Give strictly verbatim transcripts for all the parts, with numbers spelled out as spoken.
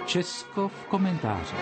Česko v komentáři.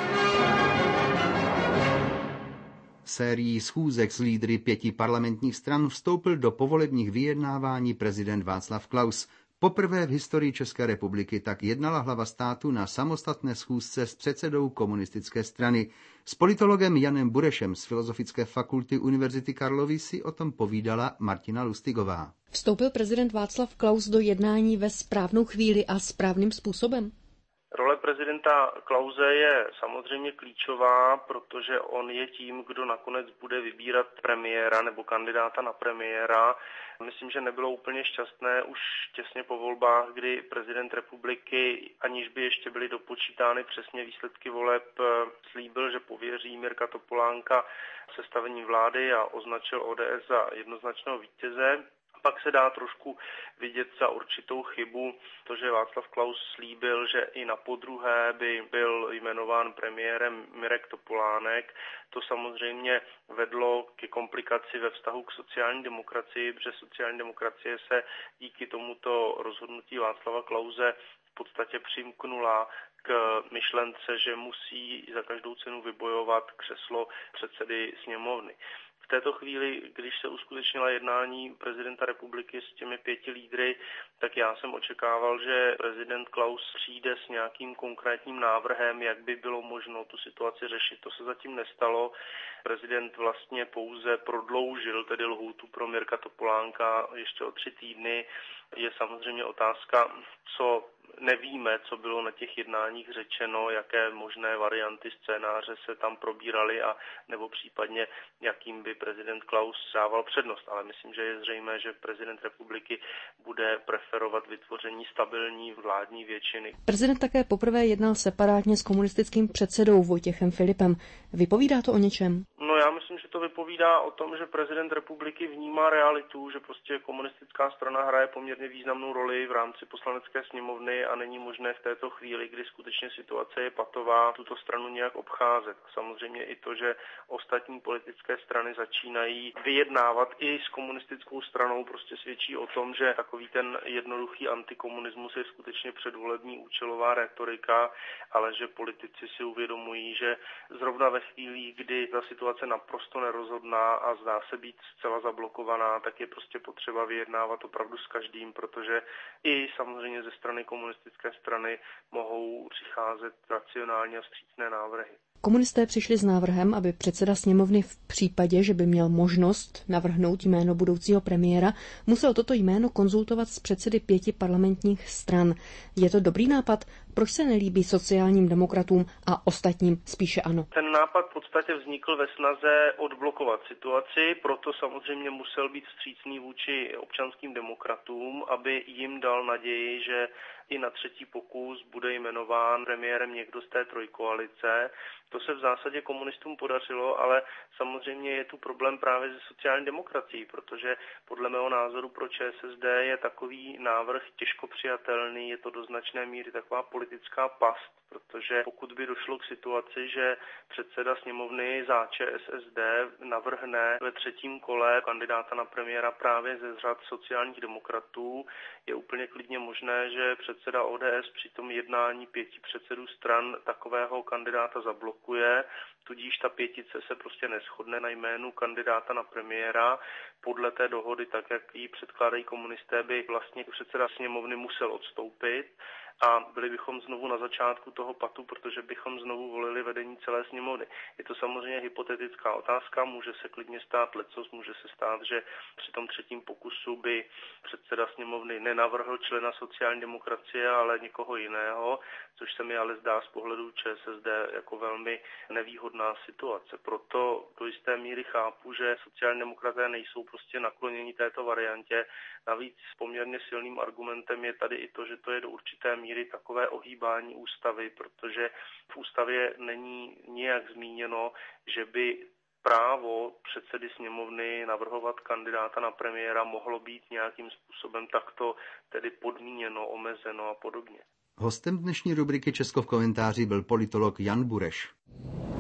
Sérií schůzek s lídry pěti parlamentních stran vstoupil do povolebních vyjednávání prezident Václav Klaus. Poprvé v historii České republiky tak jednala hlava státu na samostatné schůzce s předsedou komunistické strany. S politologem Janem Burešem z Filozofické fakulty Univerzity Karlovy si o tom povídala Martina Lustigová. Vstoupil prezident Václav Klaus do jednání ve správnou chvíli a správným způsobem? Role prezidenta Klause je samozřejmě klíčová, protože on je tím, kdo nakonec bude vybírat premiéra nebo kandidáta na premiéra. Myslím, že nebylo úplně šťastné už těsně po volbách, kdy prezident republiky, aniž by ještě byly dopočítány přesně výsledky voleb, slíbil, že pověří Mirka Topolánka sestavením vlády a označil O D S za jednoznačného vítěze. Pak se dá trošku vidět za určitou chybu to, že Václav Klaus slíbil, že i na podruhé by byl jmenován premiérem Mirek Topolánek. To samozřejmě vedlo ke komplikaci ve vztahu k sociální demokracii, protože sociální demokracie se díky tomuto rozhodnutí Václava Klause v podstatě přimknula k myšlence, že musí za každou cenu vybojovat křeslo předsedy sněmovny. V této chvíli, když se uskutečnila jednání prezidenta republiky s těmi pěti lídry, tak já jsem očekával, že prezident Klaus přijde s nějakým konkrétním návrhem, jak by bylo možno tu situaci řešit. To se zatím nestalo. Prezident vlastně pouze prodloužil tedy lhůtu pro Mirka Topolánka ještě o tři týdny. Je samozřejmě otázka, co nevíme, co bylo na těch jednáních řečeno, jaké možné varianty scénáře se tam probíraly a nebo případně jakým by prezident Klaus dával přednost. Ale myslím, že je zřejmé, že prezident republiky bude preferovat vytvoření stabilní vládní většiny. Prezident také poprvé jednal separátně s komunistickým předsedou Vojtěchem Filipem. Vypovídá to o něčem? No já myslím, že to vypovídá o tom, že prezident republiky vnímá realitu, že prostě komunistická strana hraje poměrně významnou roli v rámci poslanecké sněmovny a není možné v této chvíli, kdy skutečně situace je patová, tuto stranu nějak obcházet. Samozřejmě i to, že ostatní politické strany začínají vyjednávat i s komunistickou stranou, prostě svědčí o tom, že takový ten jednoduchý antikomunismus je skutečně předvolební účelová retorika, ale že politici si uvědomují, že zrovna ve chvíli, kdy ta situace naprosto nerozhodná a zdá se být zcela zablokovaná, tak je prostě potřeba vyjednávat opravdu s každým, protože i samozřejmě ze strany komunistické strany mohou přicházet racionálně a vstřícné návrhy. Komunisté přišli s návrhem, aby předseda sněmovny v případě, že by měl možnost navrhnout jméno budoucího premiéra, musel toto jméno konzultovat s předsedy pěti parlamentních stran. Je to dobrý nápad? Proč se nelíbí sociálním demokratům a ostatním spíše ano? Ten nápad v podstatě vznikl ve snaze odblokovat situaci, proto samozřejmě musel být vstřícný vůči občanským demokratům, aby jim dal naději, že i na třetí pokus bude jmenován premiérem někdo z té trojkoalice. To se v zásadě komunistům podařilo, ale samozřejmě je tu problém právě se sociální demokracií, protože podle mého názoru pro ČSSD je takový návrh těžko přijatelný, je to do značné míry taková politická past, protože pokud by došlo k situaci, že předseda sněmovny za ČSSD navrhne ve třetím kole kandidáta na premiéra právě ze řad sociálních demokratů, je úplně klidně možné, že předseda O D S při tom jednání pěti předsedů stran takového kandidáta zablokuje, tudíž ta pětice se prostě neshodne na jménu kandidáta na premiéra. Podle té dohody, tak jak ji předkládají komunisté, by vlastně předseda sněmovny musel odstoupit a byli bychom znovu na začátku toho patu, protože bychom znovu volili vedení celé sněmovny. Je to samozřejmě hypotetická otázka, může se klidně stát lecos, může se stát, že při tom třetím pokusu by předseda sněmovny nenavrhl člena sociální demokracie, ale někoho jiného, což se mi ale zdá z pohledu ČSSD jako velmi nevýhodná situace. Proto do jisté míry chápu, že sociální demokraté nejsou prostě nakloněni této variantě. Navíc poměrně silným argumentem je tady i to, že to je do určité míry takové ohýbání ústavy, protože v ústavě není nijak zmíněno, že by právo předsedy sněmovny navrhovat kandidáta na premiéra mohlo být nějakým způsobem takto tedy podmíněno, omezeno a podobně. Hostem dnešní rubriky Česko v komentáři byl politolog Jan Bureš.